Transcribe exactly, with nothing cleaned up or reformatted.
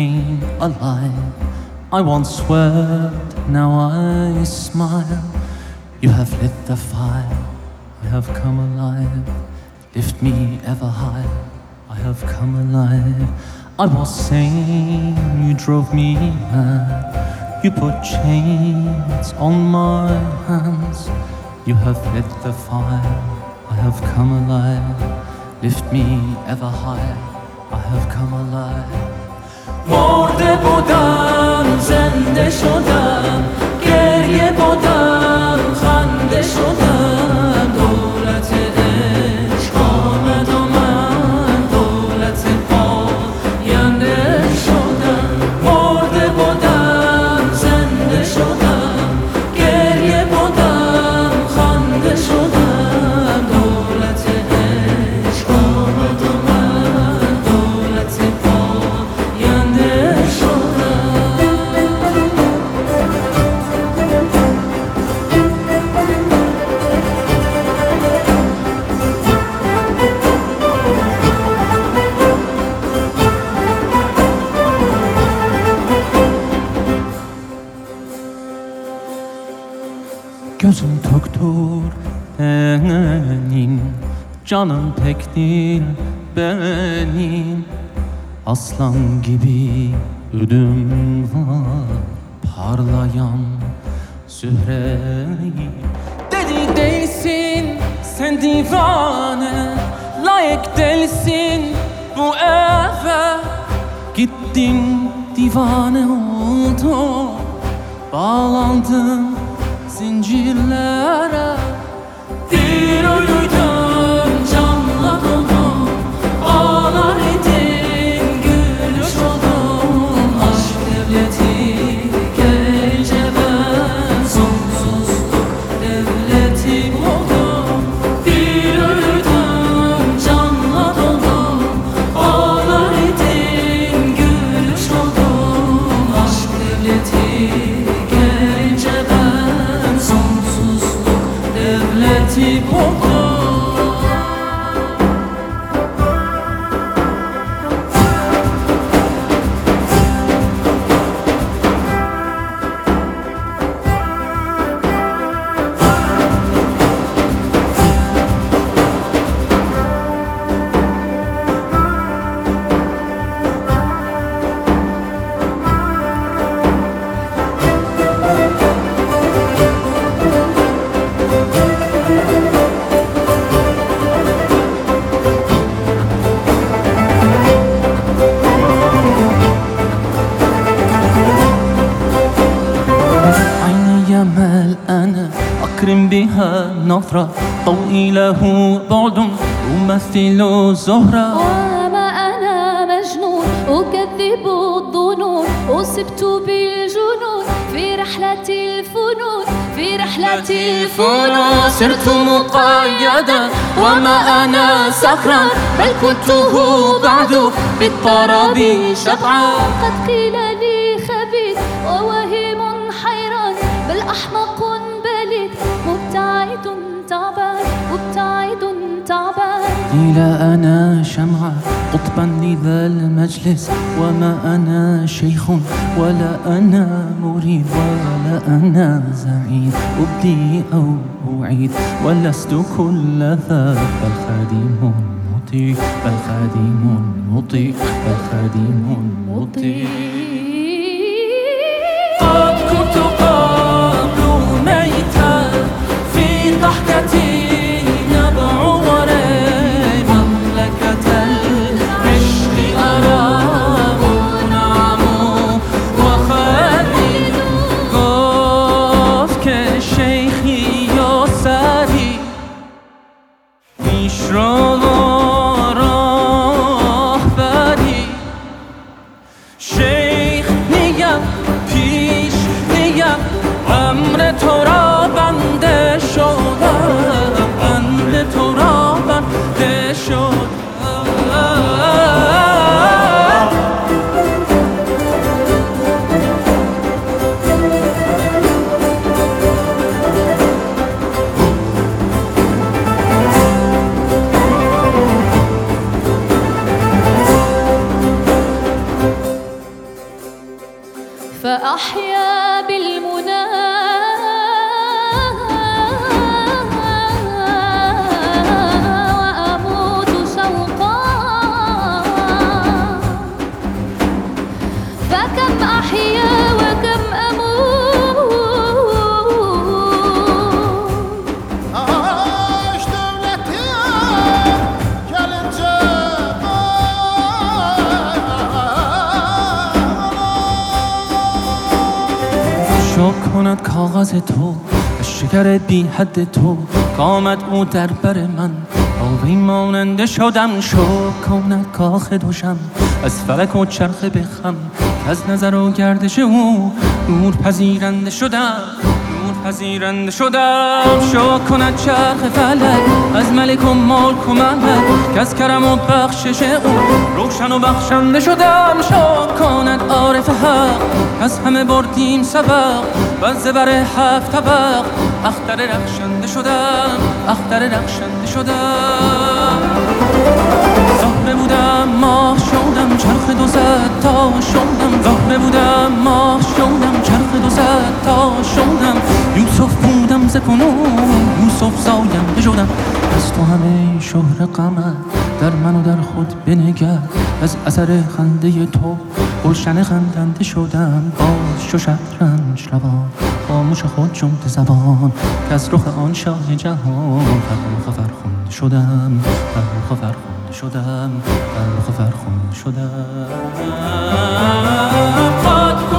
came alive. I once wept, now I smile. You have lit the fire, I have come alive. Lift me ever higher, I have come alive. I was sane, you drove me mad. You put chains on my hands. You have lit the fire, I have come alive. Lift me ever higher, I have come alive. مرده بودم زنده شدم، گریه بودم خنده شدم. دولت عشق آمد و من دولت پاینده شدم. مرده بودم زنده شدم، گریه بودم خنده شدم. دولت عشق آمد و من دولت پاینده شدم. Gözüm töktür benim, canım pek değil benim. Aslan gibi ödüm var, parlayan zühreyi. Dedi değilsin sen divane, layık değilsin bu eve. Gittin divane oldum, bağlandım zincirlere. Bir ölüydüm canladım, ağlar idin gülüş oldum. Aşk devleti gelince ben sonsuzluk devleti oldum. Bir ölüydüm canladım, ağlar idin gülüş oldum. Aşk devleti gelince ben sonsuzluk devleti oldum. أنا أكرم بها نظرة ضوئي له بعد أمثل زهرة. وما أنا مجنون أكذب الظنون، أصبت بالجنون في رحلة الفنون. في رحلة الفنون صرت مقيدا وما أنا سكران، بل كنته بعد بالطرب شبعان. قد قيل لي خبيث ووهم حيران، بل أحمق بليد مبتعد تعبان مبتعد تعبان. قيل أنا شمعة قطبا لذا المجلس، وما أنا شيخ ولا أنا مريد ولا أنا زعيد. أبدي أو أعيد ولست كل ذا، بل خادم مطيع بل خادم مطيع بل خادم مطيع. قد كنت قبل ميتا في ضحكتي نبع وري. مملكة العشق أرام نعم وخالد. گفت که شیخی یا سری پیش رو راه بری. شیخ فأحيا بالمنى وأموت شوقا فكم أحيا وكم أموت Aş devleti gelince شک کند کاغذ تو شکر بی حد تو کامد او در بر من آبی ماننده شدم شک کند کاخ دوشم از فلک و چرخ بخم از نظر و گردش او نور پذیرنده شدم نور پذیرنده شدم شک کند چرخ فلک از ملک و ملک و ملک که از کرم و بخشش او روشن و بخشنده شدم شک کند عارف حق از همه بردیم سبق و از زبر هفت طبق اختر رخشنده شدم اختر رخشنده شدم زهره بودم ماه شدم چرخ دو صد تا شدم زهره بودم ماه شدم چرخ دو صد تا شدم یوسف بودم ز کنون یوسف زاینده شدم از تو همه شهر غمت در من و در خود بنگر از اثر خنده تو گلشن خندنده شدم باز شو شطرنج روان خاموش خود جمله زبان که از رخ آن شاه جهان فرخ فرخنده شدم فرخ فرخنده شدم فرخ فرخنده شدم